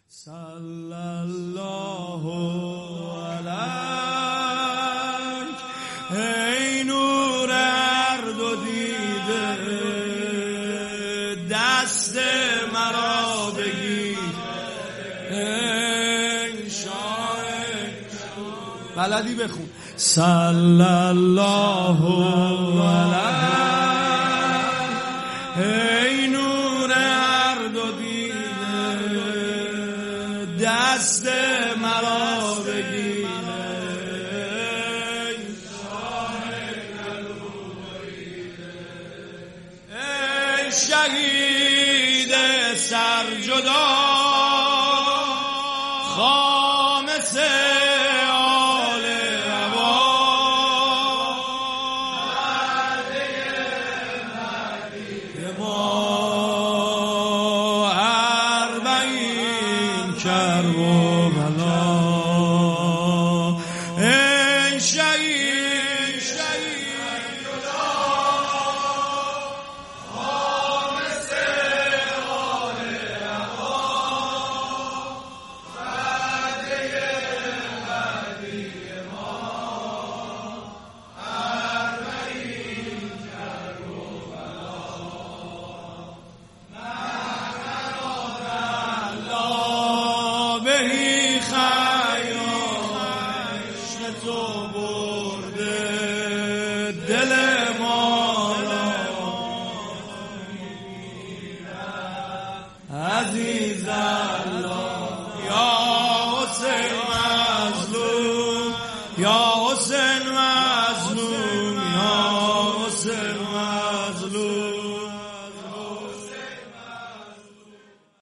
صلی الله علیک ای نور هر دو دیده، دست مرا بگیر ای شاه. بلدی بخون. صلی الله علیک ای نور هر دو دیده، دست مرا بگیر ای شاه ای شهید سرجدا، خامس آل هوا، ما اربعین کربلا. ای شهید سرجدا، خامس آل هوا، وعده هدی ما اربعین کربلا. الله بهی خیاش تو برده دل ما را عزیزم.